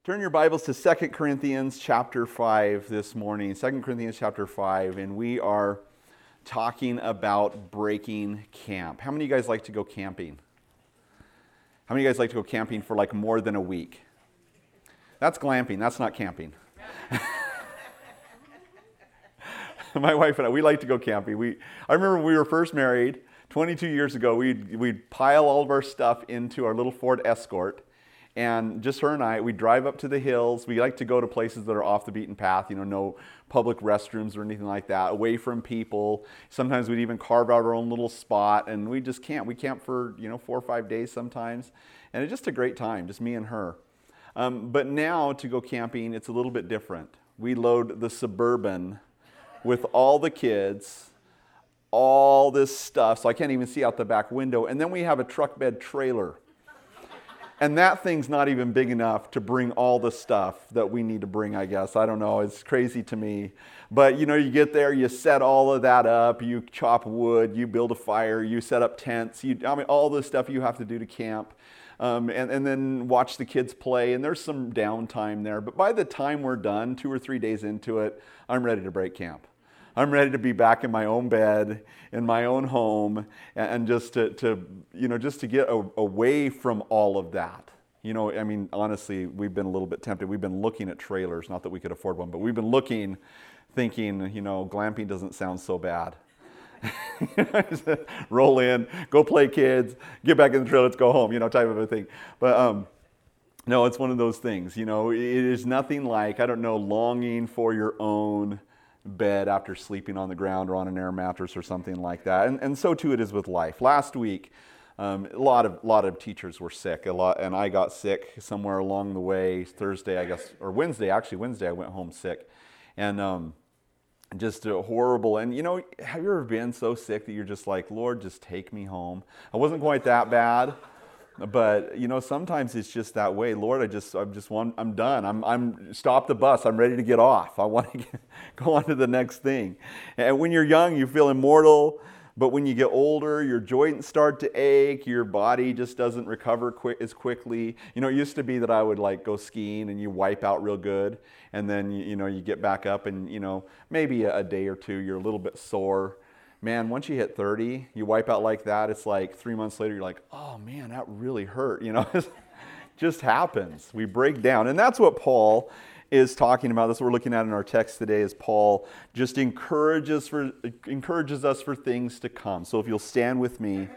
Turn your Bibles to 2 Corinthians chapter 5 this morning. 2 Corinthians chapter 5, and we are talking about breaking camp. How many of you guys like to go camping? How many of you guys like to go camping for like more than a week? That's glamping, that's not camping. My wife and I, we like to go camping. I remember when we were first married, 22 years ago, we'd pile all of our stuff into our little Ford Escort. And just her and I, we drive up to the hills. We like to go to places that are off the beaten path, no public restrooms or anything like that, away from people. Sometimes we'd even carve out our own little spot, and we just camp. We camp for, 4 or 5 days sometimes. And it's just a great time, just me and her. But now to go camping, it's a little bit different. We load the Suburban with all the kids, all this stuff, so I can't even see out the back window. And then we have a truck bed trailer. And that thing's not even big enough to bring all the stuff that we need to bring, I guess. I don't know. It's crazy to me. But, you get there, you set all of that up, you chop wood, you build a fire, you set up tents, all the stuff you have to do to camp. And then watch the kids play, and there's some downtime there. But by the time we're done, 2 or 3 days into it, I'm ready to break camp. I'm ready to be back in my own bed, in my own home, and just to get away from all of that. Honestly, we've been a little bit tempted. We've been looking at trailers, not that we could afford one, but we've been looking, thinking, glamping doesn't sound so bad. Roll in, go play kids, get back in the trailer, let's go home, type of a thing. But no, it's one of those things. It is nothing like, longing for your own bed after sleeping on the ground or on an air mattress or something like that. And so too it is with life. Last week, a lot of teachers were sick, and I got sick somewhere along the way. Thursday, I guess, or Wednesday, I went home sick. And just horrible. And have you ever been so sick that you're just like, Lord, just take me home? I wasn't quite that bad. But sometimes it's just that way. Lord, I'm done. I'm stop the bus. I'm ready to get off. I want to go on to the next thing. And when you're young, you feel immortal. But when you get older, your joints start to ache. Your body just doesn't recover as quickly. It used to be that I would go skiing and you wipe out real good, and then you get back up and maybe a day or two you're a little bit sore. Man, once you hit 30, you wipe out like that, it's like 3 months later, you're like, oh man, that really hurt. It just happens. We break down. And that's what Paul is talking about. That's what we're looking at in our text today, is Paul just encourages us for things to come. So if you'll stand with me,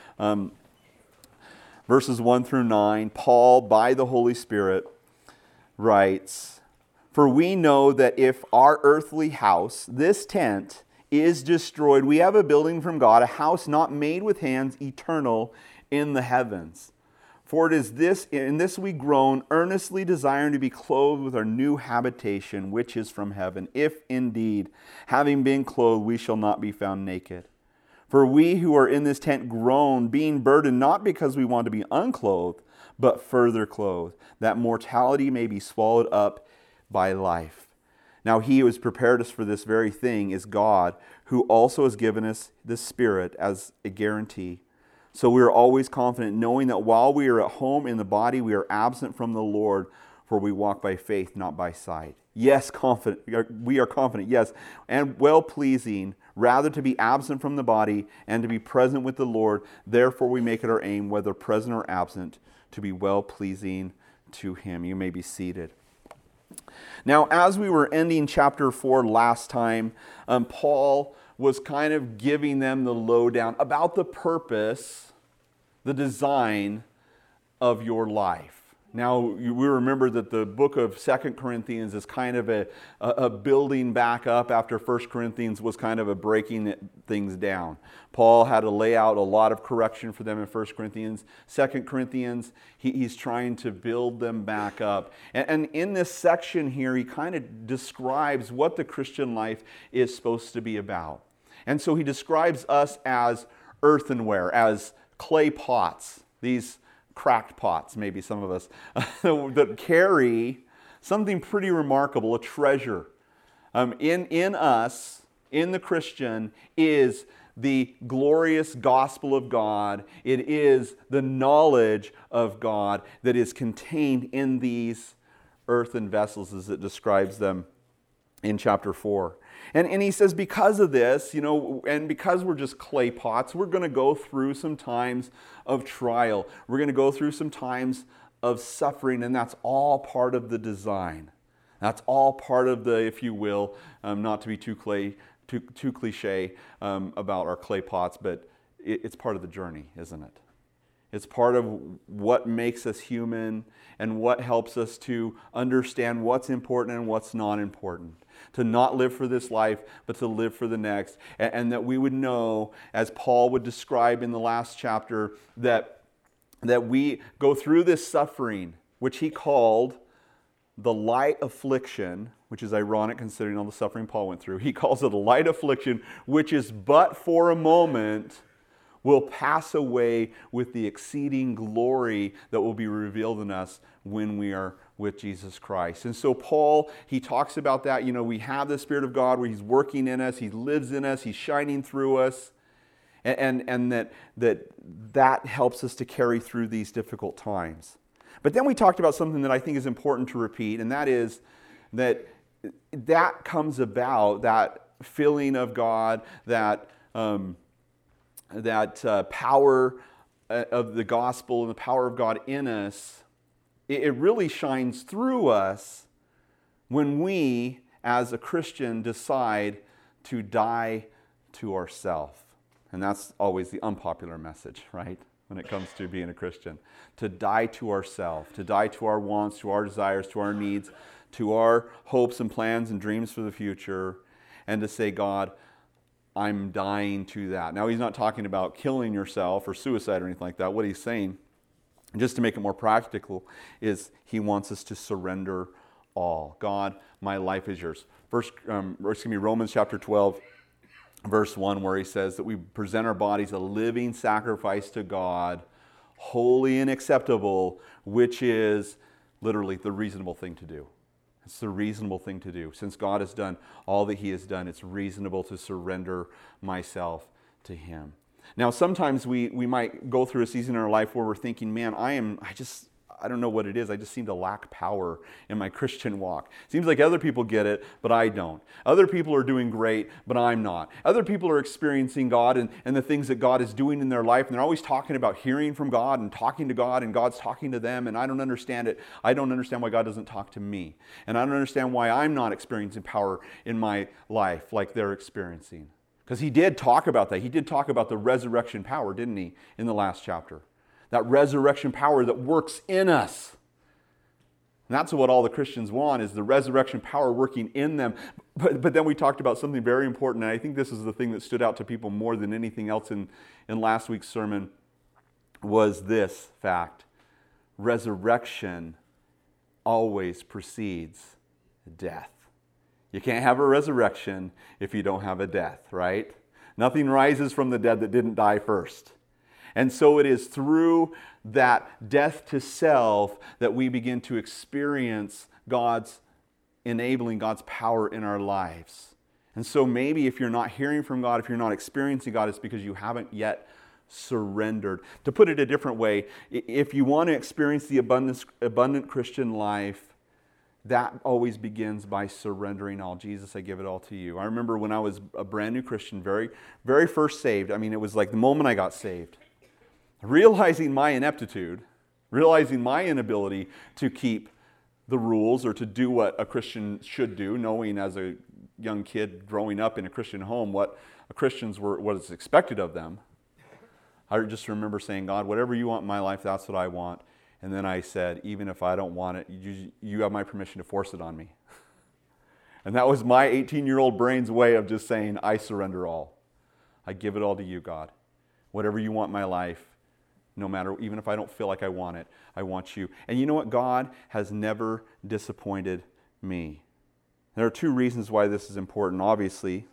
verses 1 through 9, Paul, by the Holy Spirit, writes, "For we know that if our earthly house, this tent, is destroyed, we have a building from God, a house not made with hands, eternal in the heavens. For it is in this we groan, earnestly desiring to be clothed with our new habitation, which is from heaven, if indeed, having been clothed, we shall not be found naked. For we who are in this tent groan, being burdened, not because we want to be unclothed, but further clothed, that mortality may be swallowed up by life. Now he who has prepared us for this very thing is God, who also has given us the Spirit as a guarantee. So we are always confident, knowing that while we are at home in the body, we are absent from the Lord, for we walk by faith, not by sight." Yes, confident. We are confident, yes, and well-pleasing, rather to be absent from the body and to be present with the Lord. Therefore we make it our aim, whether present or absent, to be well-pleasing to Him. You may be seated. Now, as we were ending chapter 4 last time, Paul was kind of giving them the lowdown about the purpose, the design of your life. Now, we remember that the book of 2 Corinthians is kind of a building back up after 1 Corinthians was kind of a breaking things down. Paul had to lay out a lot of correction for them in 1 Corinthians. 2 Corinthians, he's trying to build them back up. And in this section here, he kind of describes what the Christian life is supposed to be about. And so he describes us as earthenware, as clay pots, these cracked pots, maybe some of us, that carry something pretty remarkable, a treasure. In us, in the Christian, is the glorious gospel of God. It is the knowledge of God that is contained in these earthen vessels as it describes them in chapter 4. And he says because of this, and because we're just clay pots, we're going to go through some times of trial. We're going to go through some times of suffering, and that's all part of the design. That's all part of the, if you will, not to be too cliche about our clay pots, but it's part of the journey, isn't it? It's part of what makes us human and what helps us to understand what's important and what's not important. To not live for this life, but to live for the next. And that we would know, as Paul would describe in the last chapter, that we go through this suffering, which he called the light affliction, which is ironic considering all the suffering Paul went through. He calls it a light affliction, which is but for a moment, will pass away with the exceeding glory that will be revealed in us when we are with Jesus Christ. And so Paul, he talks about that. We have the Spirit of God where he's working in us, he lives in us, he's shining through us, and that helps us to carry through these difficult times. But then we talked about something that I think is important to repeat, and that is that comes about, that filling of God, that power of the gospel and the power of God in us, it really shines through us when we, as a Christian, decide to die to ourselves. And that's always the unpopular message, right? When it comes to being a Christian. To die to ourselves, to die to our wants, to our desires, to our needs, to our hopes and plans and dreams for the future, and to say, God, I'm dying to that. Now, he's not talking about killing yourself or suicide or anything like that. What he's saying, just to make it more practical, is he wants us to surrender all. God, my life is yours. Romans chapter 12, verse 1, where he says that we present our bodies a living sacrifice to God, holy and acceptable, which is literally the reasonable thing to do. It's the reasonable thing to do. Since God has done all that he has done, it's reasonable to surrender myself to him. Now, sometimes we might go through a season in our life where we're thinking, man, I don't know what it is. I just seem to lack power in my Christian walk. Seems like other people get it, but I don't. Other people are doing great, but I'm not. Other people are experiencing God and the things that God is doing in their life, and they're always talking about hearing from God and talking to God, and God's talking to them, and I don't understand it. I don't understand why God doesn't talk to me. And I don't understand why I'm not experiencing power in my life like they're experiencing. Because he did talk about that. He did talk about the resurrection power, didn't he, in the last chapter? That resurrection power that works in us. And that's what all the Christians want, is the resurrection power working in them. But then we talked about something very important, and I think this is the thing that stood out to people more than anything else in last week's sermon, was this fact. Resurrection always precedes death. You can't have a resurrection if you don't have a death, right? Nothing rises from the dead that didn't die first. And so it is through that death to self that we begin to experience God's enabling, God's power in our lives. And so maybe if you're not hearing from God, if you're not experiencing God, it's because you haven't yet surrendered. To put it a different way, if you want to experience the abundant Christian life, that always begins by surrendering all. Jesus, I give it all to you. I remember when I was a brand new Christian, very, very first saved. I mean, it was like the moment I got saved. Realizing my ineptitude, realizing my inability to keep the rules or to do what a Christian should do, knowing as a young kid growing up in a Christian home what Christians were, what is expected of them. I just remember saying, God, whatever you want in my life, that's what I want. And then I said, even if I don't want it, you have my permission to force it on me. And that was my 18-year-old brain's way of just saying, I surrender all. I give it all to you, God. Whatever you want in my life, no matter, even if I don't feel like I want it, I want you. And you know what? God has never disappointed me. There are two reasons why this is important. Obviously,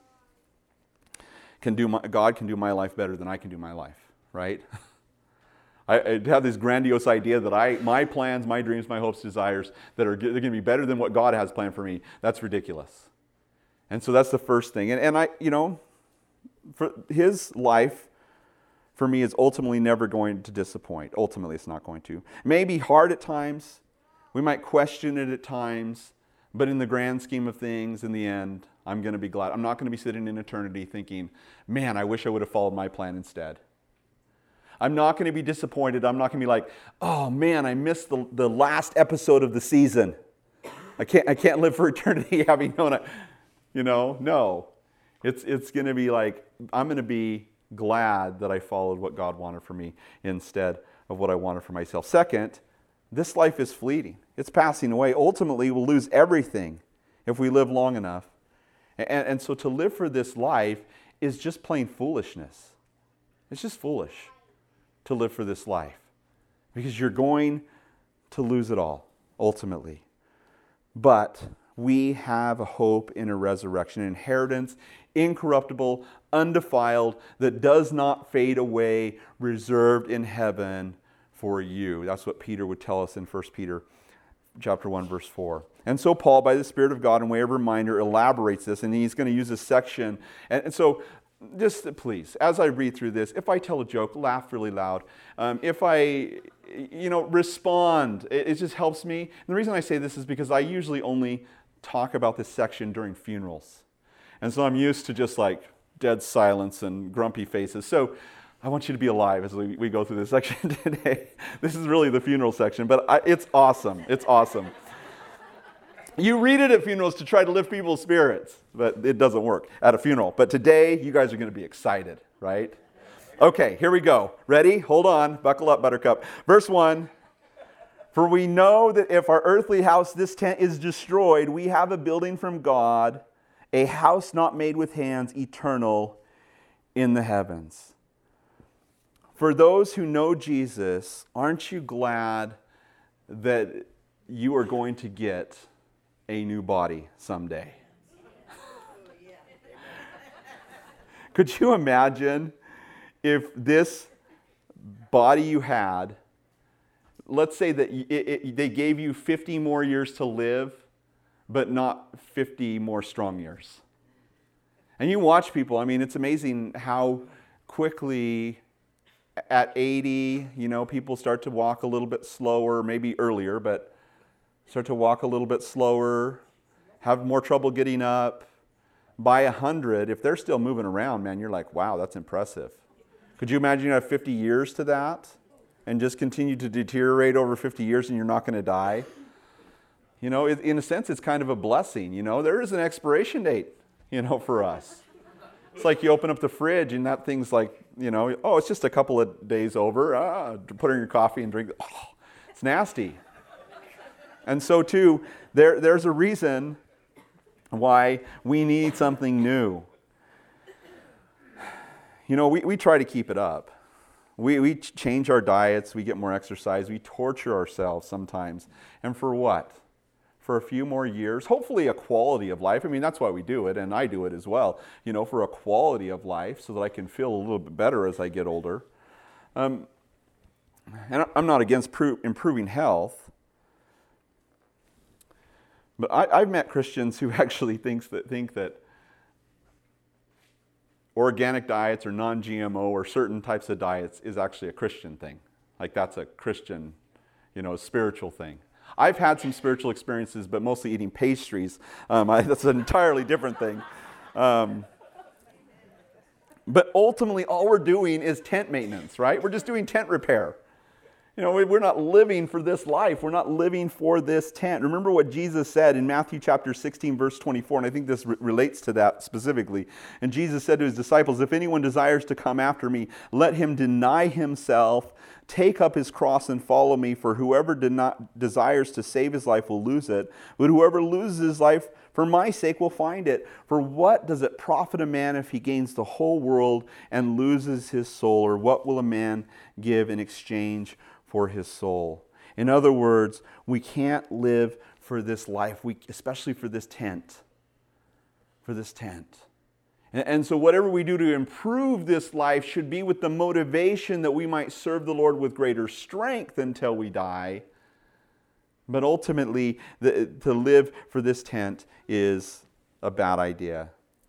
God can do my life better than I can do my life, right? I have this grandiose idea that my plans, my dreams, my hopes, desires, they're going to be better than what God has planned for me. That's ridiculous. And so that's the first thing. And I, for his life, for me, is ultimately never going to disappoint. Ultimately, it's not going to. It may be hard at times, We might question it at times, but in the grand scheme of things, in the end, I'm going to be glad. I'm not going to be sitting in eternity thinking, man, I wish I would have followed my plan instead. I'm not going to be disappointed. I'm not going to be like, oh man, I missed the last episode of the season. I can't live for eternity having known it. No. It's going to be like, I'm going to be glad that I followed what God wanted for me instead of what I wanted for myself. Second, this life is fleeting. It's passing away. Ultimately, we'll lose everything if we live long enough. And so to live for this life is just plain foolishness. It's just foolish to live for this life because you're going to lose it all, ultimately. But we have a hope in a resurrection, an inheritance, incorruptible, undefiled, that does not fade away, reserved in heaven for you. That's what Peter would tell us in 1 Peter chapter 1, verse 4. And so Paul, by the Spirit of God, in way of reminder, elaborates this, and he's going to use this section. And so just please, as I read through this, if I tell a joke, laugh really loud. If I, respond, it just helps me. And the reason I say this is because I usually only talk about this section during funerals. And so I'm used to just like dead silence and grumpy faces. So I want you to be alive as we go through this section today. This is really the funeral section, but it's awesome. It's awesome. You read it at funerals to try to lift people's spirits, but it doesn't work at a funeral. But today, you guys are going to be excited, right? Okay, here we go. Ready? Hold on. Buckle up, Buttercup. Verse 1. For we know that if our earthly house, this tent, is destroyed, we have a building from God, a house not made with hands, eternal in the heavens. For those who know Jesus, aren't you glad that you are going to get a new body someday? Could you imagine if this body you had, let's say that they gave you 50 more years to live, but not 50 more strong years. And you watch people, it's amazing how quickly at 80, people start to walk a little bit slower, maybe earlier, but start to walk a little bit slower, have more trouble getting up. By 100, if they're still moving around, man, you're like, wow, that's impressive. Could you imagine you have 50 years to that and just continue to deteriorate over 50 years and you're not going to die? In a sense, it's kind of a blessing. There is an expiration date, for us. It's like you open up the fridge and that thing's like, it's just a couple of days over. Put in your coffee and drink. Oh, it's nasty. And so too, there's a reason why we need something new. We try to keep it up. We change our diets, we get more exercise, we torture ourselves sometimes. And for what? For a few more years, hopefully a quality of life. That's why we do it, and I do it as well. For a quality of life so that I can feel a little bit better as I get older. And I'm not against improving health. But I've met Christians who actually think that organic diets or non-GMO or certain types of diets is actually a Christian thing. Like that's a Christian, spiritual thing. I've had some spiritual experiences, but mostly eating pastries. That's an entirely different thing. But ultimately, all we're doing is tent maintenance, right? We're just doing tent repair. We're not living for this life. We're not living for this tent. Remember what Jesus said in Matthew chapter 16, verse 24, and I think this relates to that specifically. And Jesus said to his disciples, if anyone desires to come after me, let him deny himself, take up his cross and follow me, for whoever desires to save his life will lose it, but whoever loses his life for my sake will find it. For what does it profit a man if he gains the whole world and loses his soul? Or what will a man give in exchange for his soul? In other words, we can't live for this life, especially for this tent. For this tent. And so whatever we do to improve this life should be with the motivation that we might serve the Lord with greater strength until we die. But ultimately, to live for this tent is a bad idea.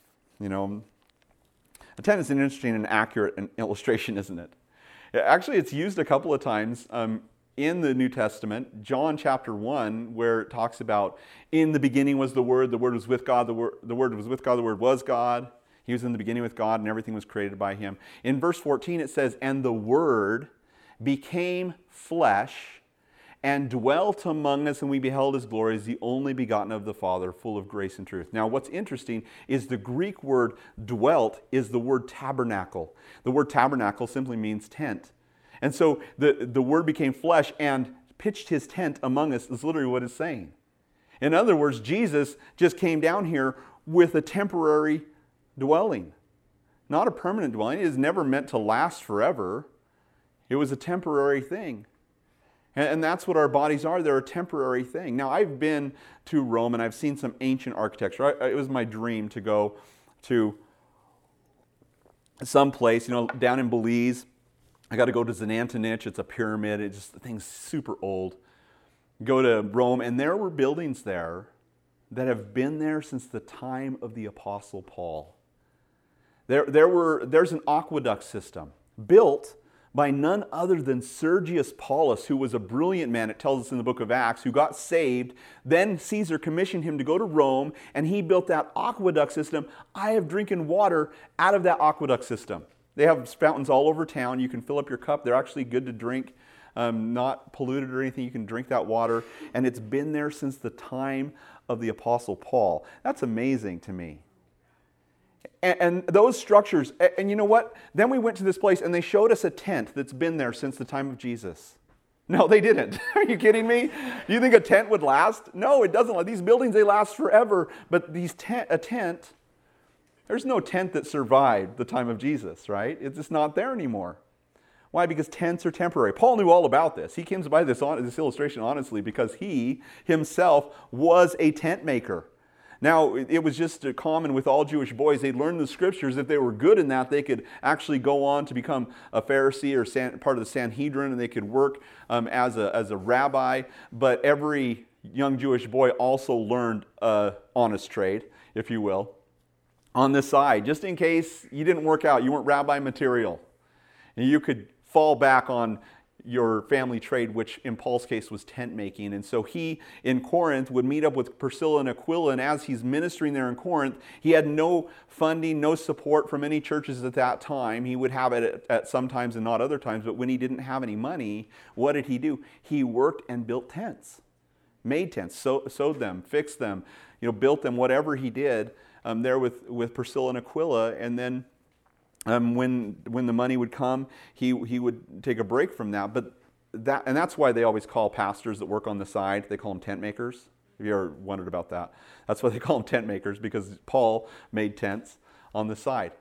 A tent is an interesting and accurate illustration, isn't it? Actually, it's used a couple of times in the New Testament, John chapter 1, where it talks about, in the beginning was the Word was with God, the Word was with God, the Word was God. He was in the beginning with God, and everything was created by Him. In verse 14 it says, and the Word became flesh and dwelt among us, and we beheld His glory as the only begotten of the Father, full of grace and truth. Now what's interesting is the Greek word dwelt is the word tabernacle. The word tabernacle simply means tent. And so the Word became flesh and pitched His tent among us is literally what it's saying. In other words, Jesus just came down here with a temporary dwelling. Not a permanent dwelling. It is never meant to last forever. It was a temporary thing. And that's what our bodies are. They're a temporary thing. Now, I've been to Rome and I've seen some ancient architecture. It was my dream to go to some place, down in Belize. I got to go to Xantanich. It's a pyramid. The thing's super old. Go to Rome, and there were buildings there that have been there since the time of the Apostle Paul. There's an aqueduct system built by none other than Sergius Paulus, who was a brilliant man, it tells us in the book of Acts, who got saved. Then Caesar commissioned him to go to Rome, and he built that aqueduct system. I have drinking water out of that aqueduct system. They have fountains all over town. You can fill up your cup. They're actually good to drink, not polluted or anything. You can drink that water. And it's been there since the time of the Apostle Paul. That's amazing to me. And those structures, and you know what? Then we went to this place and they showed us a tent that's been there since the time of Jesus. No, they didn't. Are you kidding me? Do you think a tent would last? No, it doesn't. These buildings, they last forever. But a tent, there's no tent that survived the time of Jesus, right? It's just not there anymore. Why? Because tents are temporary. Paul knew all about this. He comes by this illustration honestly because he himself was a tent maker. Now, it was just common with all Jewish boys. They'd learn the scriptures. If they were good in that, they could actually go on to become a Pharisee or part of the Sanhedrin, and they could work as a rabbi. But every young Jewish boy also learned an honest trade, if you will, on the side, just in case you didn't work out, you weren't rabbi material. And you could fall back on your family trade, which in Paul's case was tent making. And so he, in Corinth, would meet up with Priscilla and Aquila, and as he's ministering there in Corinth, he had no funding, no support from any churches at that time. He would have it at some times and not other times, but when he didn't have any money, what did he do? He worked and built tents, made tents, sewed them, fixed them, built them, whatever he did there with Priscilla and Aquila. And then when the money would come, he would take a break from that. But that's why they always call pastors that work on the side, they call them tent makers. Have you ever wondered about that? That's why they call them tent makers, because Paul made tents on the side.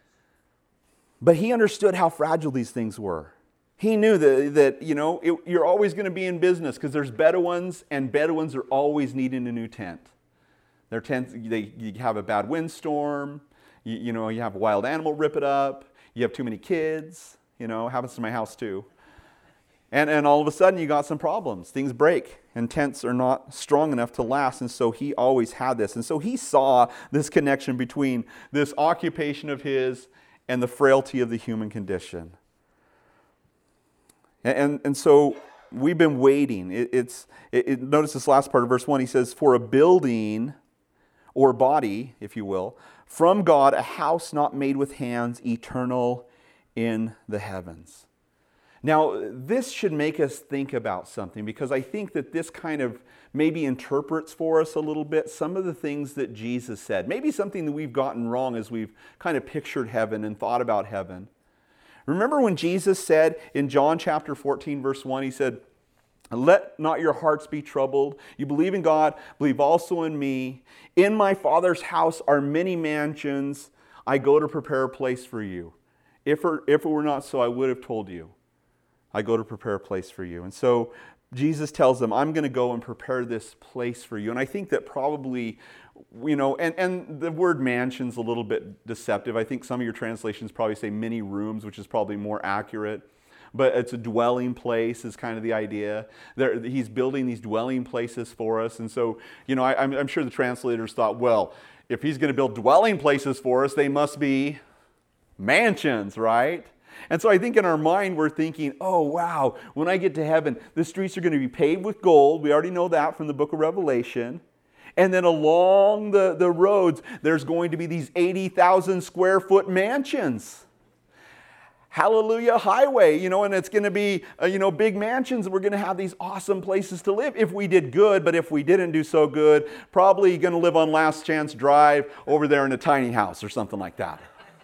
But he understood how fragile these things were. He knew that you're always going to be in business because there's Bedouins, and Bedouins are always needing a new tent. Their tents, you have a bad windstorm. You have a wild animal rip it up. You have too many kids. Happens to my house too. And all of a sudden you got some problems. Things break and tents are not strong enough to last. And so he always had this. And so he saw this connection between this occupation of his and the frailty of the human condition. And so we've been waiting. Notice this last part of verse 1. He says, for a building or body, if you will, from God, a house not made with hands, eternal in the heavens. Now, this should make us think about something, because I think that this kind of maybe interprets for us a little bit some of the things that Jesus said. Maybe something that we've gotten wrong as we've kind of pictured heaven and thought about heaven. Remember when Jesus said in John chapter 14, verse 1, he said, let not your hearts be troubled. You believe in God, believe also in me. In my Father's house are many mansions. I go to prepare a place for you. If it were not so, I would have told you. I go to prepare a place for you. And so Jesus tells them, I'm going to go and prepare this place for you. And I think that probably, and the word mansion's a little bit deceptive. I think some of your translations probably say many rooms, which is probably more accurate. But it's a dwelling place is kind of the idea. He's building these dwelling places for us. And so, I'm sure the translators thought, well, if he's going to build dwelling places for us, they must be mansions, right? And so I think in our mind we're thinking, oh wow, when I get to heaven, the streets are going to be paved with gold. We already know that from the book of Revelation. And then along the roads, there's going to be these 80,000 square foot mansions. Hallelujah Highway, and it's going to be, big mansions. We're going to have these awesome places to live if we did good, but if we didn't do so good, probably going to live on Last Chance Drive over there in a tiny house or something like that.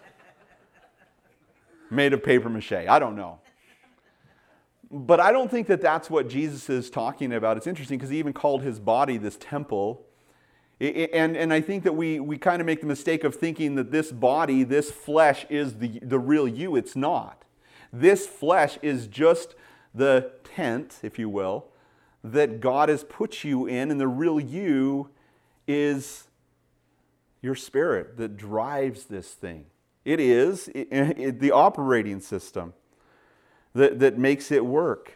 Made of paper mache. I don't know. But I don't think that that's what Jesus is talking about. It's interesting because he even called his body this temple. And I think that we kind of make the mistake of thinking that this body, this flesh is the real you. It's not. This flesh is just the tent, if you will, that God has put you in, and the real you is your spirit that drives this thing. It is the operating system that makes it work.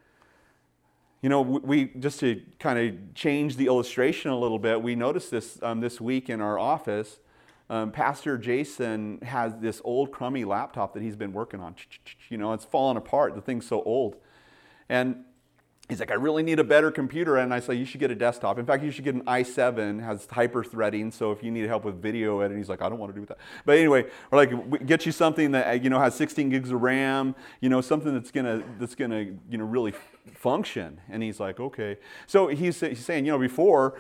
We just to kind of change the illustration a little bit, we noticed this this week in our office. Pastor Jason has this old crummy laptop that he's been working on. It's falling apart. The thing's so old. And he's like, I really need a better computer. And I say, you should get a desktop. In fact, you should get an i7, has hyper-threading. So if you need help with video editing, he's like, I don't want to do that. But anyway, we're like, get you something that, has 16 gigs of RAM, something that's gonna really function. And he's like, okay. So he's saying, before,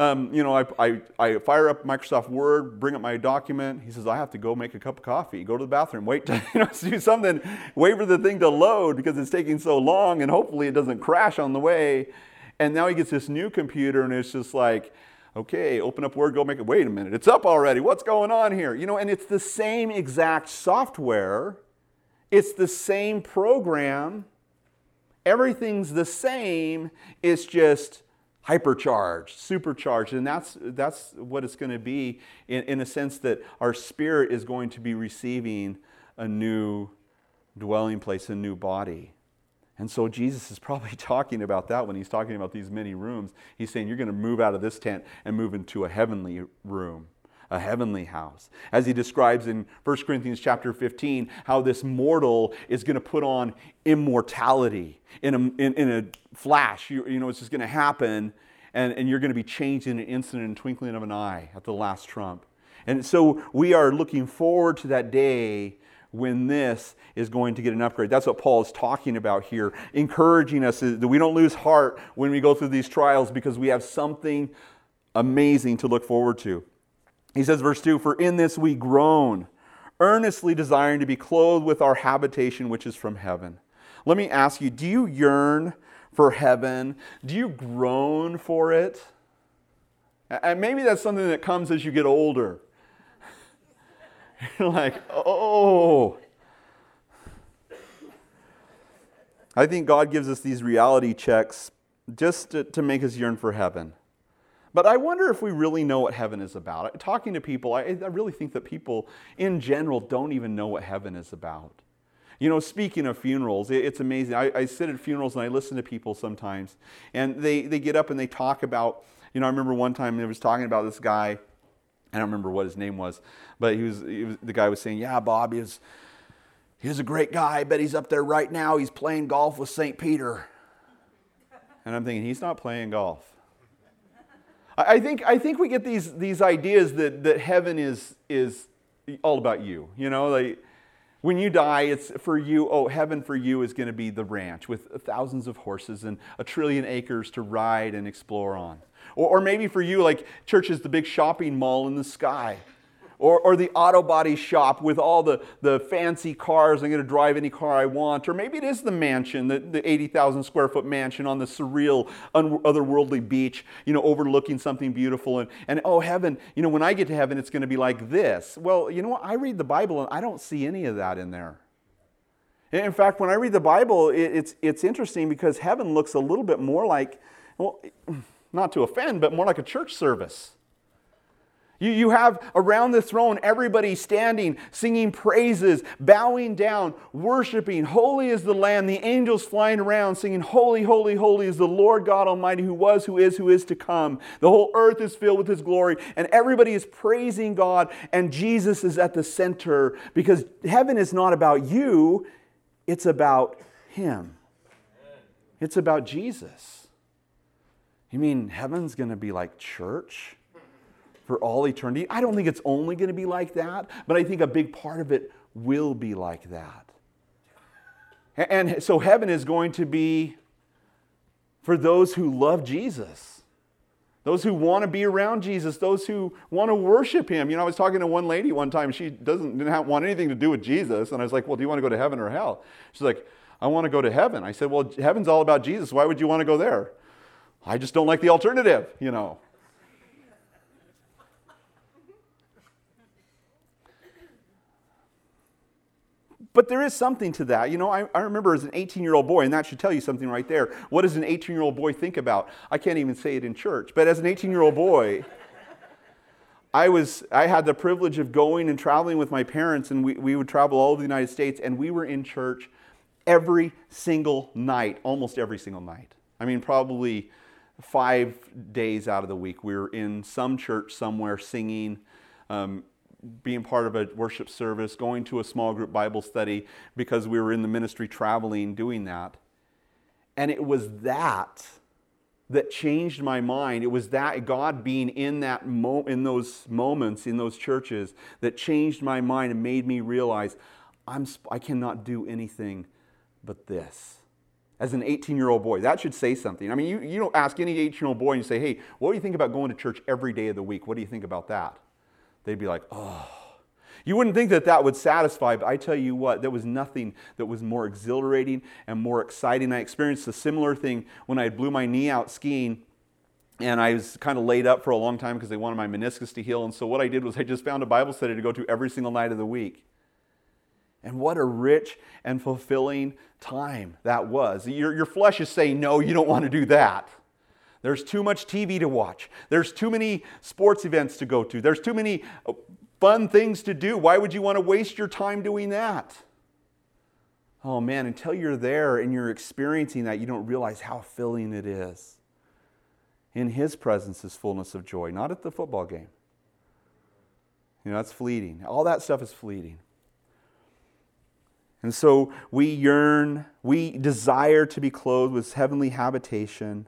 I fire up Microsoft Word, bring up my document. He says, I have to go make a cup of coffee, go to the bathroom, wait to do something, wait for the thing to load because it's taking so long, and hopefully it doesn't crash on the way. And now he gets this new computer, and it's just like, okay, open up Word, go make it. Wait a minute, it's up already. What's going on here? And it's the same exact software. It's the same program. Everything's the same. It's just hypercharged, supercharged, and that's what it's going to be in a sense that our spirit is going to be receiving a new dwelling place, a new body. And so Jesus is probably talking about that when he's talking about these many rooms. He's saying you're going to move out of this tent and move into a heavenly room, a heavenly house. As he describes in 1 Corinthians chapter 15, how this mortal is going to put on immortality in a flash. It's just going to happen, and you're going to be changed in an instant, in a twinkling of an eye at the last trump. And so we are looking forward to that day when this is going to get an upgrade. That's what Paul is talking about here, encouraging us that we don't lose heart when we go through these trials because we have something amazing to look forward to. He says, verse 2, for in this we groan, earnestly desiring to be clothed with our habitation which is from heaven. Let me ask you, do you yearn for heaven? Do you groan for it? And maybe that's something that comes as you get older. You're like, oh. I think God gives us these reality checks just to make us yearn for heaven. But I wonder if we really know what heaven is about. Talking to people, I really think that people in general don't even know what heaven is about. Speaking of funerals, it's amazing. I sit at funerals and I listen to people sometimes. And they get up and they talk about, I remember one time they was talking about this guy. I don't remember what his name was. But the guy was saying, yeah, Bob, he's a great guy. I bet he's up there right now. He's playing golf with St. Peter. And I'm thinking, he's not playing golf. I think we get these ideas that heaven is all about you. When you die, it's for you. Oh, heaven for you is going to be the ranch with thousands of horses and 1 trillion acres to ride and explore on. Or maybe for you, like church is the big shopping mall in the sky. Or the auto body shop with all the fancy cars. I'm going to drive any car I want. Or maybe it is the mansion, the 80,000 square foot mansion on the surreal, otherworldly beach, overlooking something beautiful. And oh, heaven, when I get to heaven, it's going to be like this. Well, you know what? I read the Bible and I don't see any of that in there. In fact, when I read the Bible, it's interesting because heaven looks a little bit more like, well, not to offend, but more like a church service. You have around the throne everybody standing, singing praises, bowing down, worshiping. Holy is the Lamb, the angels flying around, singing, holy, holy, holy is the Lord God Almighty, who was, who is to come. The whole earth is filled with His glory, and everybody is praising God, and Jesus is at the center, because heaven is not about you, it's about Him. It's about Jesus. You mean heaven's going to be like church for all eternity? I don't think it's only going to be like that, but I think a big part of it will be like that. And so heaven is going to be for those who love Jesus, those who want to be around Jesus, those who want to worship Him. You know, I was talking to one lady one time. She didn't want anything to do with Jesus. And I was like, well, do you want to go to heaven or hell? She's like, I want to go to heaven. I said, well, heaven's all about Jesus. Why would you want to go there? I just don't like the alternative, you know. But there is something to that. You know, I remember as an 18-year-old boy, and that should tell you something right there. What does an 18-year-old boy think about? I can't even say it in church. But as an 18-year-old boy, I had the privilege of going and traveling with my parents, and we would travel all over the United States, and we were in church every single night, almost every single night. I mean, probably 5 days out of the week. We were in some church somewhere singing, being part of a worship service, going to a small group Bible study because we were in the ministry traveling, doing that. And it was that changed my mind. It was that God being in in those moments, in those churches, that changed my mind and made me realize I cannot do anything but this. As an 18-year-old boy, that should say something. I mean, you don't ask any 18-year-old boy and you say, hey, what do you think about going to church every day of the week? What do you think about that? They'd be like, oh. You wouldn't think that would satisfy, but I tell you what, there was nothing that was more exhilarating and more exciting. I experienced a similar thing when I blew my knee out skiing, and I was kind of laid up for a long time because they wanted my meniscus to heal. And so what I did was I just found a Bible study to go to every single night of the week. And what a rich and fulfilling time that was. Your flesh is saying, no, you don't want to do that. There's too much TV to watch. There's too many sports events to go to. There's too many fun things to do. Why would you want to waste your time doing that? Oh man, until you're there and you're experiencing that, you don't realize how filling it is. In His presence is fullness of joy, not at the football game. You know, that's fleeting. All that stuff is fleeting. And so we yearn, we desire to be clothed with heavenly habitation.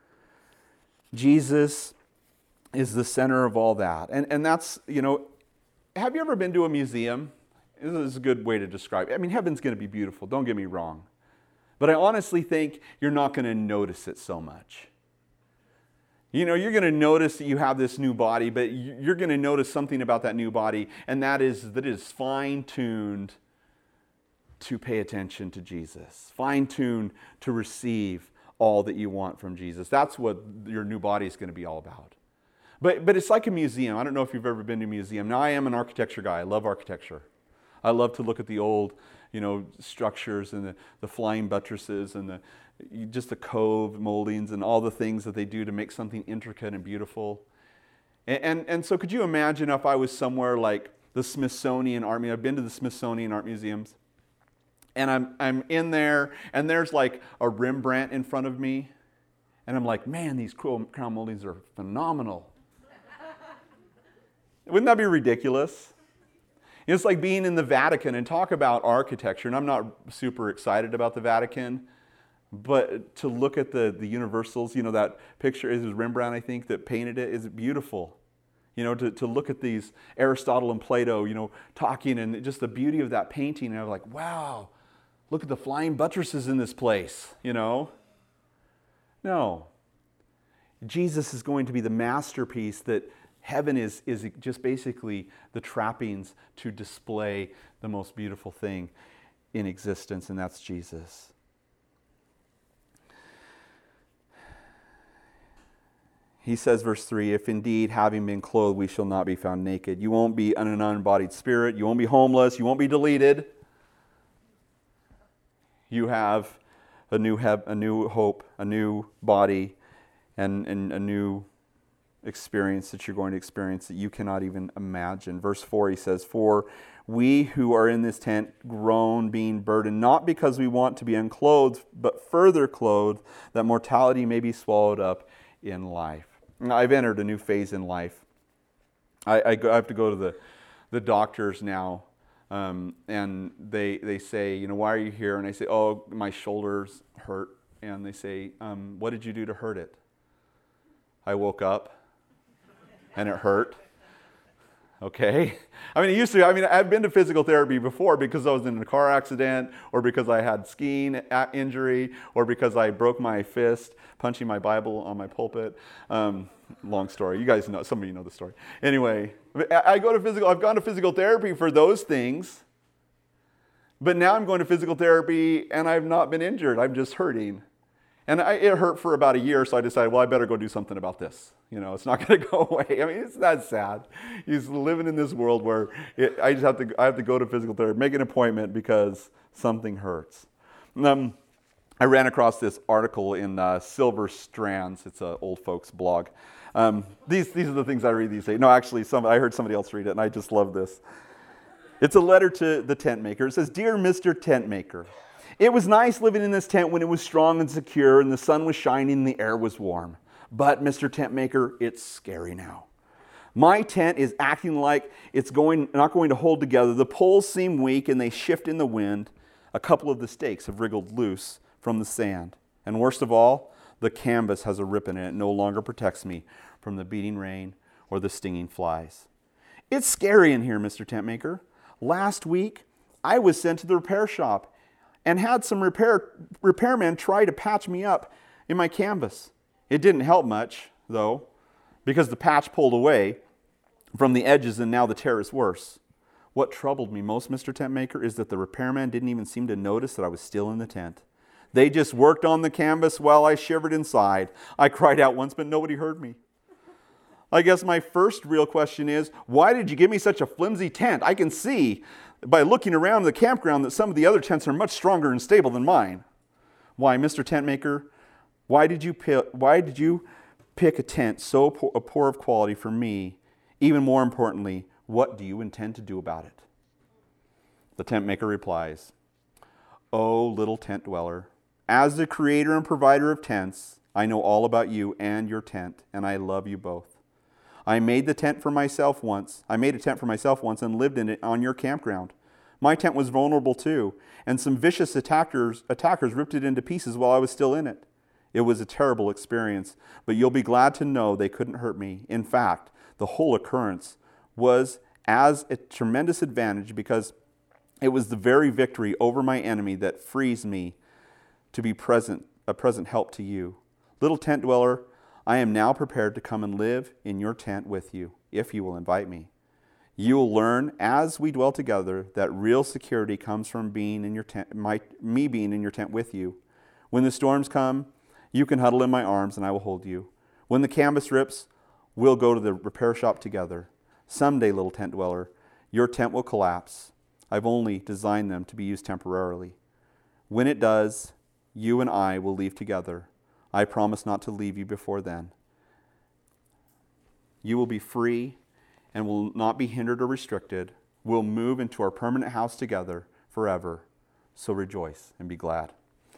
Jesus is the center of all that. And that's, you know, have you ever been to a museum? This is a good way to describe it. I mean, heaven's going to be beautiful, don't get me wrong. But I honestly think you're not going to notice it so much. You know, you're going to notice that you have this new body, but you're going to notice something about that new body, and that it is fine-tuned to pay attention to Jesus, fine-tuned to receive all that you want from Jesus. That's what your new body is going to be all about. But it's like a museum. I don't know if you've ever been to a museum. Now, I am an architecture guy. I love architecture. I love to look at the old, you know, structures and the flying buttresses and just the cove moldings and all the things that they do to make something intricate and beautiful. And so could you imagine if I was somewhere like the Smithsonian Art Museum? I've been to the Smithsonian Art Museums. And I'm in there, and there's like a Rembrandt in front of me. And I'm like, man, these crown moldings are phenomenal. Wouldn't that be ridiculous? It's like being in the Vatican and talk about architecture. And I'm not super excited about the Vatican. But to look at the universals, you know, that picture is Rembrandt, I think, that painted it, is beautiful. You know, to look at these Aristotle and Plato, you know, talking and just the beauty of that painting. And I'm like, wow. Look at the flying buttresses in this place, you know? No. Jesus is going to be the masterpiece that heaven is just basically the trappings to display the most beautiful thing in existence, and that's Jesus. He says, verse 3, if indeed having been clothed we shall not be found naked. You won't be an unembodied spirit. You won't be homeless. You won't be deleted. You have a new hope, a new body, and a new experience that you're going to experience that you cannot even imagine. Verse 4, he says, "For we who are in this tent groan, being burdened, not because we want to be unclothed, but further clothed, that mortality may be swallowed up in life." Now, I've entered a new phase in life. I have to go to the doctors now, and they say, "Why are you here?" And I say, "Oh, my shoulders hurt." And they say, "What did you do to hurt it?" I woke up and it hurt. Okay. I've been to physical therapy before because I was in a car accident, or because I had skiing injury, or because I broke my fist punching my Bible on my pulpit. Long story. You guys know, some of you know the story. Anyway, I've gone to physical therapy for those things, but now I'm going to physical therapy and I've not been injured. I'm just hurting. And it hurt for about a year, so I decided, well, I better go do something about this. It's not going to go away. It's that sad. He's living in this world where I have to go to physical therapy, make an appointment because something hurts. I ran across this article in Silver Strands. It's an old folks blog. These are the things I read these days. No, actually, I heard somebody else read it, and I just love this. It's a letter to the tent maker. It says, "Dear Mr. Tent Maker, it was nice living in this tent when it was strong and secure and the sun was shining and the air was warm. But, Mr. Tent Maker, it's scary now. My tent is acting like it's not going to hold together. The poles seem weak and they shift in the wind. A couple of the stakes have wriggled loose from the sand. And worst of all, the canvas has a rip in it. It no longer protects me from the beating rain or the stinging flies. It's scary in here, Mr. Tent Maker. Last week, I was sent to the repair shop and had some repairmen try to patch me up in my canvas. It didn't help much, though, because the patch pulled away from the edges and now the tear is worse. What troubled me most, Mr. Tent Maker, is that the repairman didn't even seem to notice that I was still in the tent. They just worked on the canvas while I shivered inside. I cried out once, but nobody heard me. I guess my first real question is, why did you give me such a flimsy tent? I can see by looking around the campground that some of the other tents are much stronger and stable than mine. Why, Mr. Tent Maker, why did you pick a tent so poor of quality for me? Even more importantly, what do you intend to do about it?" The tent maker replies, "Oh, little tent dweller, as the creator and provider of tents, I know all about you and your tent, and I love you both. I made a tent for myself once and lived in it on your campground. My tent was vulnerable too, and some vicious attackers ripped it into pieces while I was still in it. It was a terrible experience, but you'll be glad to know they couldn't hurt me. In fact, the whole occurrence was as a tremendous advantage because it was the very victory over my enemy that frees me to be a present help to you. Little tent dweller, I am now prepared to come and live in your tent with you, if you will invite me. You will learn as we dwell together that real security comes from being in your tent, me being in your tent with you. When the storms come, you can huddle in my arms and I will hold you. When the canvas rips, we'll go to the repair shop together. Someday, little tent dweller, your tent will collapse. I've only designed them to be used temporarily. When it does, you and I will leave together. I promise not to leave you before then. You will be free and will not be hindered or restricted. We'll move into our permanent house together forever. So rejoice and be glad."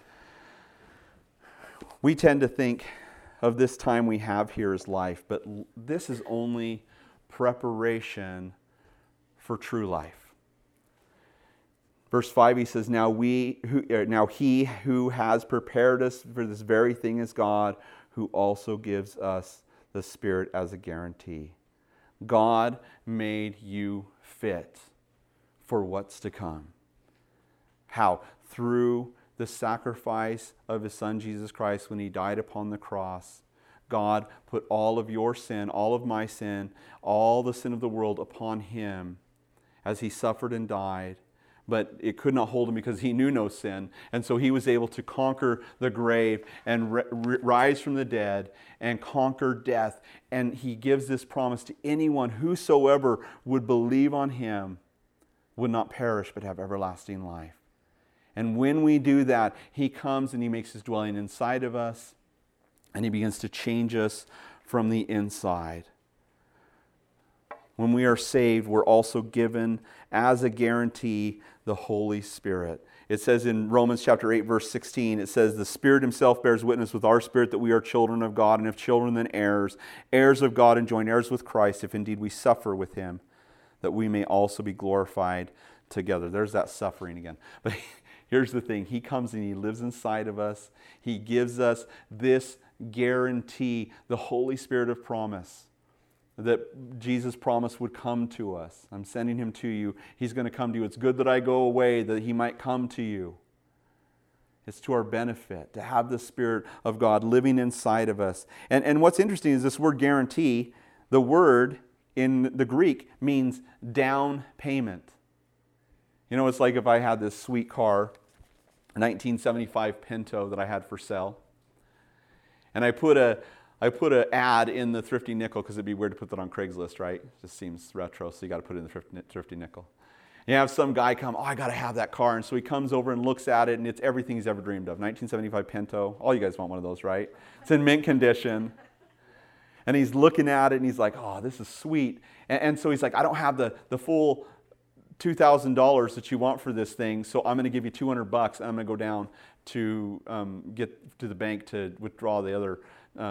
We tend to think of this time we have here as life, but this is only preparation for true life. Verse 5, he says, now he who has prepared us for this very thing is God, who also gives us the Spirit as a guarantee. God made you fit for what's to come. How? Through the sacrifice of His Son, Jesus Christ, when He died upon the cross. God put all of your sin, all of my sin, all the sin of the world upon Him as He suffered and died. But it could not hold Him because He knew no sin. And so He was able to conquer the grave and rise from the dead and conquer death. And He gives this promise to anyone whosoever would believe on Him would not perish but have everlasting life. And when we do that, He comes and He makes His dwelling inside of us and He begins to change us from the inside. When we are saved, we're also given as a guarantee the Holy Spirit. It says in Romans chapter 8, verse 16, it says, the Spirit himself bears witness with our spirit that we are children of God, and if children, then heirs, heirs of God and joint heirs with Christ, if indeed we suffer with him, that we may also be glorified together. There's that suffering again. But here's the thing. He comes and he lives inside of us. He gives us this guarantee, the Holy Spirit of promise, that Jesus promised would come to us. I'm sending him to you. He's going to come to you. It's good that I go away, that he might come to you. It's to our benefit to have the Spirit of God living inside of us. And what's interesting is this word guarantee, the word in the Greek means down payment. You know, it's like if I had this sweet car, a 1975 Pinto that I had for sale, and I put an ad in the Thrifty Nickel, because it'd be weird to put that on Craigslist, right? It just seems retro, so you got to put it in the Thrifty Nickel. You have some guy come, I got to have that car. And so he comes over and looks at it, and it's everything he's ever dreamed of. 1975 Pinto. All you guys want one of those, right? It's in mint condition. And he's looking at it, and he's like, oh, this is sweet. And so he's like, I don't have the full $2,000 that you want for this thing, so I'm going to give you $200, and I'm going to go down to get to the bank to withdraw the other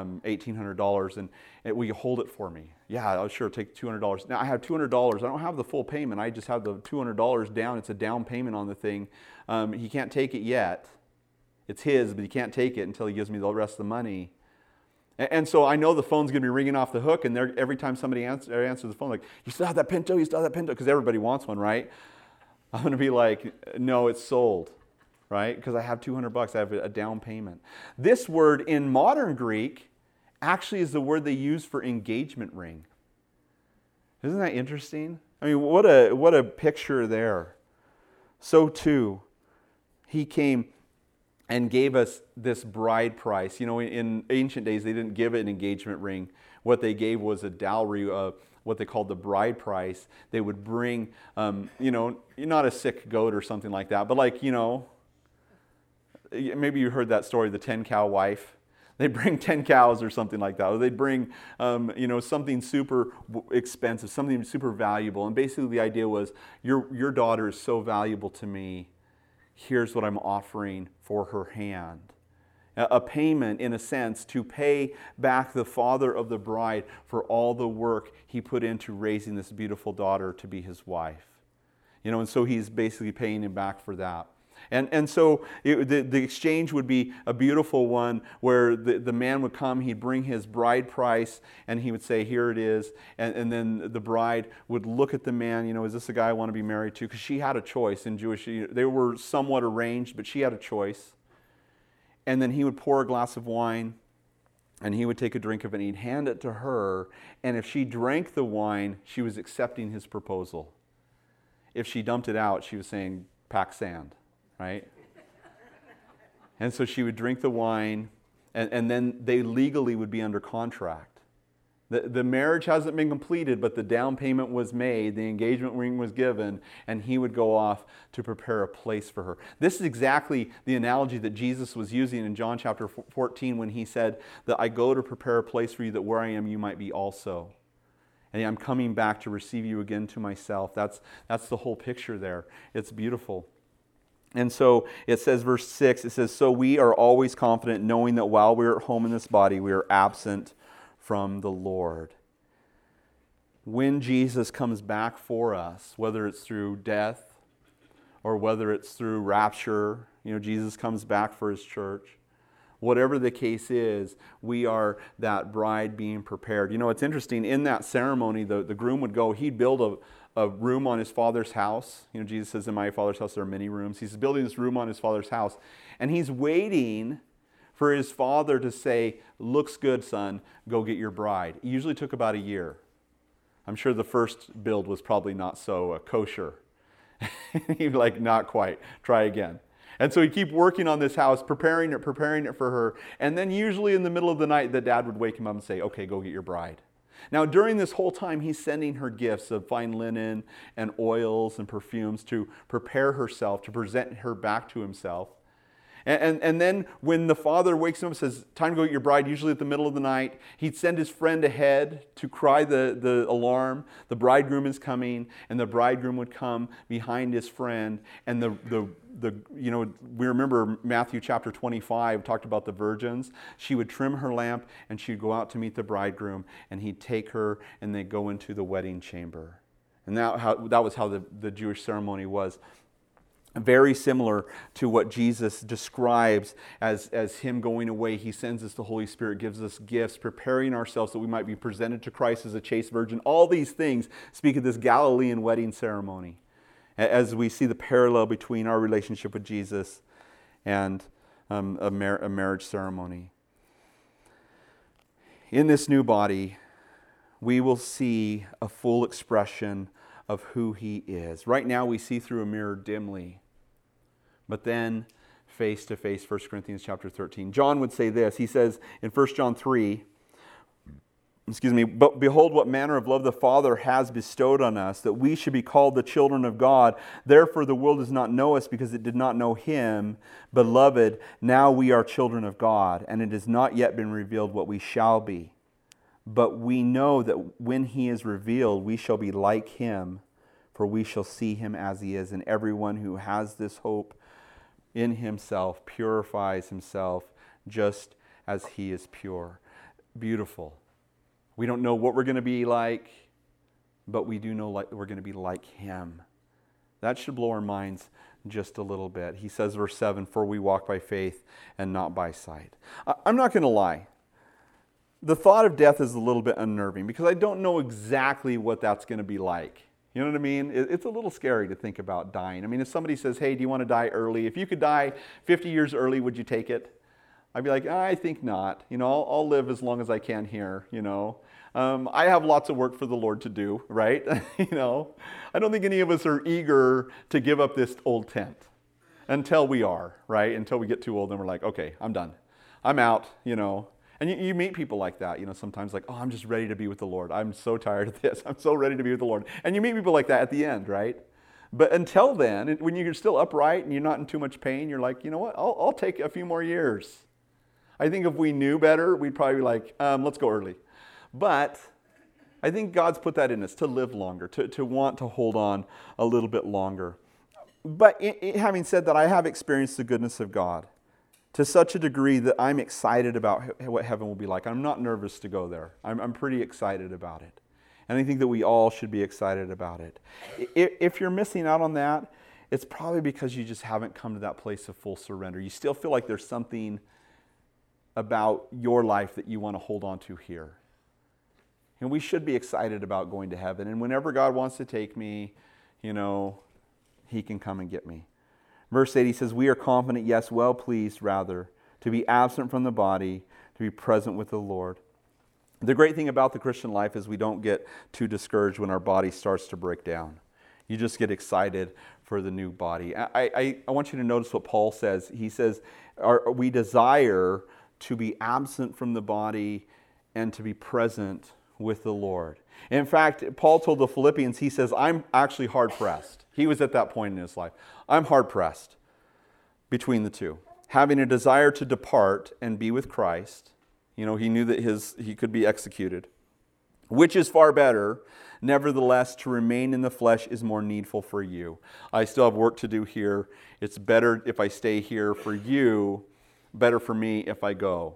$1,800, and will you hold it for me? Yeah, I'll sure take $200. Now I have $200. I don't have the full payment. I just have the $200 down. It's a down payment on the thing. He can't take it yet. It's his, but he can't take it until he gives me the rest of the money. And so I know the phone's going to be ringing off the hook, and every time somebody answers the phone, like, you still have that Pinto? You still have that Pinto? Because everybody wants one, right? I'm going to be like, no, it's sold, right? Because I have $200. I have a down payment. This word in modern Greek actually is the word they use for engagement ring. Isn't that interesting? I mean, what a picture there. So too, he came and gave us this bride price. You know, in ancient days, they didn't give an engagement ring. What they gave was a dowry, what they called the bride price. They would bring, not a sick goat or something like that, but like, maybe you heard that story, the 10-cow wife. They'd bring 10 cows or something like that. Or they'd bring, something super expensive, something super valuable. And basically the idea was, your daughter is so valuable to me. Here's what I'm offering for her hand. A payment, in a sense, to pay back the father of the bride for all the work he put into raising this beautiful daughter to be his wife. And so he's basically paying him back for that. And so the exchange would be a beautiful one where the man would come, he'd bring his bride price, and he would say, here it is. And then the bride would look at the man, is this a guy I want to be married to? Because she had a choice in Jewish, they were somewhat arranged, but she had a choice. And then he would pour a glass of wine, and he would take a drink of it, and he'd hand it to her. And if she drank the wine, she was accepting his proposal. If she dumped it out, she was saying, pack sand. Right? And so she would drink the wine, and then they legally would be under contract. The marriage hasn't been completed, but the down payment was made, the engagement ring was given, and he would go off to prepare a place for her. This is exactly the analogy that Jesus was using in John chapter 14 when he said that I go to prepare a place for you, that where I am you might be also. And I'm coming back to receive you again to myself. That's the whole picture there. It's beautiful. And so it says, verse 6, it says, so we are always confident, knowing that while we are at home in this body, we are absent from the Lord. When Jesus comes back for us, whether it's through death or whether it's through rapture, Jesus comes back for his church. Whatever the case is, we are that bride being prepared. It's interesting, in that ceremony, the groom would go, he'd build a room on his father's house. Jesus says, in my father's house there are many rooms. He's building this room on his father's house. And he's waiting for his father to say, looks good, son, go get your bride. It usually took about a year. I'm sure the first build was probably not so kosher. He'd like, not quite, try again. And so he'd keep working on this house, preparing it for her. And then usually in the middle of the night, the dad would wake him up and say, okay, go get your bride. Now, during this whole time, he's sending her gifts of fine linen and oils and perfumes to prepare herself, to present her back to himself. And then when the father wakes him up and says, time to go get your bride, usually at the middle of the night, he'd send his friend ahead to cry the alarm. The bridegroom is coming, and the bridegroom would come behind his friend. And we remember Matthew chapter 25 talked about the virgins. She would trim her lamp, and she'd go out to meet the bridegroom, and he'd take her, and they'd go into the wedding chamber. And that was how the Jewish ceremony was. Very similar to what Jesus describes as him going away. He sends us the Holy Spirit, gives us gifts, preparing ourselves that we might be presented to Christ as a chaste virgin. All these things speak of this Galilean wedding ceremony, as we see the parallel between our relationship with Jesus and a marriage ceremony. In this new body, we will see a full expression of who He is. Right now we see through a mirror dimly, but then face to face, 1 Corinthians chapter 13. John would say this. He says in 1 John 3, but behold what manner of love the Father has bestowed on us, that we should be called the children of God. Therefore the world does not know us because it did not know Him. Beloved, now we are children of God, and it has not yet been revealed what we shall be. But we know that when He is revealed, we shall be like Him, for we shall see Him as He is. And everyone who has this hope in himself purifies himself just as He is pure. Beautiful. We don't know what we're going to be like, but we do know we're going to be like Him. That should blow our minds just a little bit. He says, verse 7, for we walk by faith and not by sight. I'm not going to lie. The thought of death is a little bit unnerving because I don't know exactly what that's going to be like. You know what I mean? It's a little scary to think about dying. I mean, if somebody says, hey, do you want to die early? If you could die 50 years early, would you take it? I'd be like, I think not. I'll live as long as I can here, I have lots of work for the Lord to do, right? I don't think any of us are eager to give up this old tent until we are, right? Until we get too old and we're like, okay, I'm done. I'm out, And you meet people like that, sometimes like, oh, I'm just ready to be with the Lord. I'm so tired of this. I'm so ready to be with the Lord. And you meet people like that at the end, right? But until then, when you're still upright and you're not in too much pain, you're like, you know what? I'll take a few more years. I think if we knew better, we'd probably be like, let's go early. But I think God's put that in us to live longer, to want to hold on a little bit longer. But having said that, I have experienced the goodness of God to such a degree that I'm excited about what heaven will be like. I'm not nervous to go there. I'm pretty excited about it. And I think that we all should be excited about it. If you're missing out on that, it's probably because you just haven't come to that place of full surrender. You still feel like there's something about your life that you want to hold on to here. And we should be excited about going to heaven. And whenever God wants to take me, He can come and get me. Verse 8, he says, we are confident, yes, well pleased, rather, to be absent from the body, to be present with the Lord. The great thing about the Christian life is we don't get too discouraged when our body starts to break down. You just get excited for the new body. I want you to notice what Paul says. He says, we desire to be absent from the body and to be present with the Lord. In fact, Paul told the Philippians, he says, I'm actually hard-pressed. He was at that point in his life. I'm hard-pressed between the two. Having a desire to depart and be with Christ. He knew that he could be executed. Which is far better. Nevertheless, to remain in the flesh is more needful for you. I still have work to do here. It's better if I stay here for you. Better for me if I go.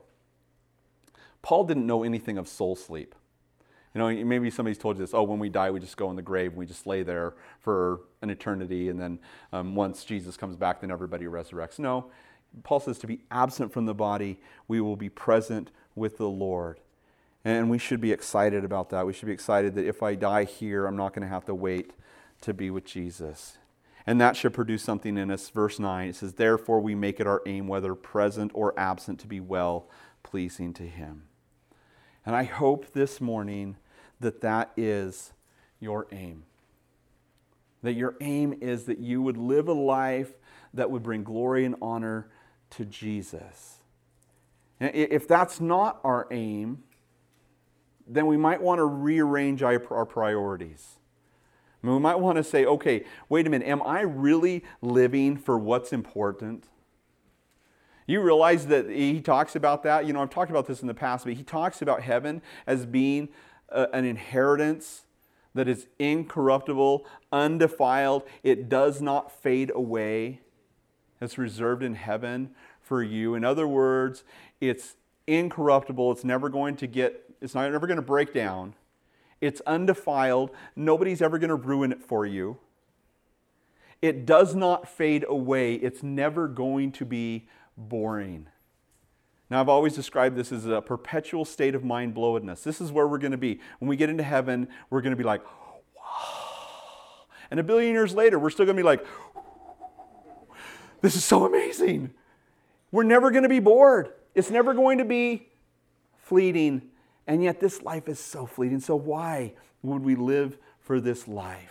Paul didn't know anything of soul sleep. Maybe somebody's told you this, when we die, we just go in the grave and we just lay there for an eternity, and then once Jesus comes back, then everybody resurrects. No, Paul says to be absent from the body, we will be present with the Lord. And we should be excited about that. We should be excited that if I die here, I'm not going to have to wait to be with Jesus. And that should produce something in us. Verse 9, it says, therefore we make it our aim, whether present or absent, to be well pleasing to Him. And I hope this morning that is your aim. That your aim is that you would live a life that would bring glory and honor to Jesus. And if that's not our aim, then we might want to rearrange our priorities. I mean, we might want to say, okay, wait a minute, am I really living for what's important? You realize that he talks about that? I've talked about this in the past, but he talks about heaven as being an inheritance that is incorruptible, undefiled. It does not fade away. It's reserved in heaven for you. In other words, it's incorruptible. It's never going to break down. It's undefiled. Nobody's ever going to ruin it for you. It does not fade away. It's never going to be boring. Now, I've always described this as a perpetual state of mind-blowedness. This is where we're going to be. When we get into heaven, we're going to be like, wow. And a billion years later, we're still going to be like, this is so amazing. We're never going to be bored. It's never going to be fleeting. And yet this life is so fleeting. So why would we live for this life?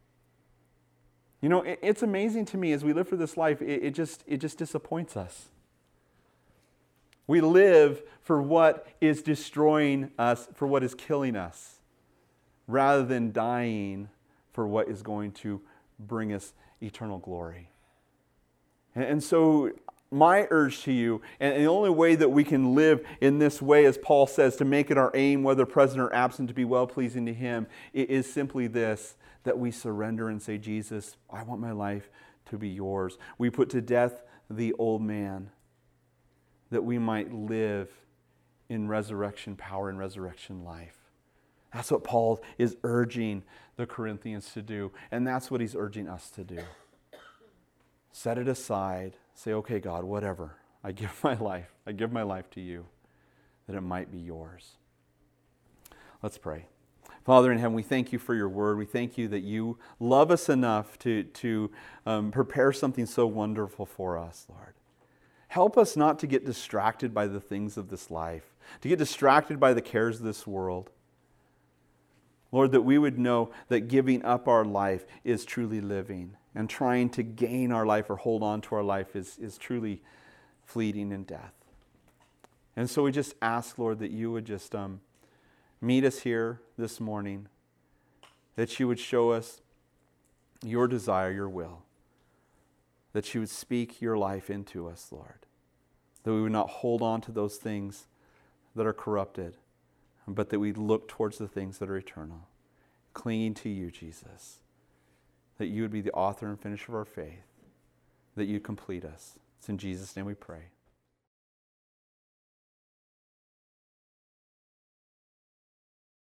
It's amazing to me as we live for this life, it just disappoints us. We live for what is destroying us, for what is killing us, rather than dying for what is going to bring us eternal glory. And so my urge to you, and the only way that we can live in this way, as Paul says, to make it our aim, whether present or absent, to be well-pleasing to Him, it is simply this, that we surrender and say, Jesus, I want my life to be yours. We put to death the old man, that we might live in resurrection power and resurrection life. That's what Paul is urging the Corinthians to do, and that's what he's urging us to do. Set it aside. Say, okay, God, whatever. I give my life to you, that it might be yours. Let's pray. Father in heaven, we thank you for your word. We thank you that you love us enough to prepare something so wonderful for us, Lord. Help us not to get distracted by the things of this life, to get distracted by the cares of this world. Lord, that we would know that giving up our life is truly living, and trying to gain our life or hold on to our life is truly fleeting in death. And so we just ask, Lord, that you would just meet us here this morning, that you would show us your desire, your will, that you would speak your life into us, Lord, that we would not hold on to those things that are corrupted, but that we look towards the things that are eternal, clinging to you, Jesus, that you would be the author and finisher of our faith, that you complete us. It's in Jesus' name we pray.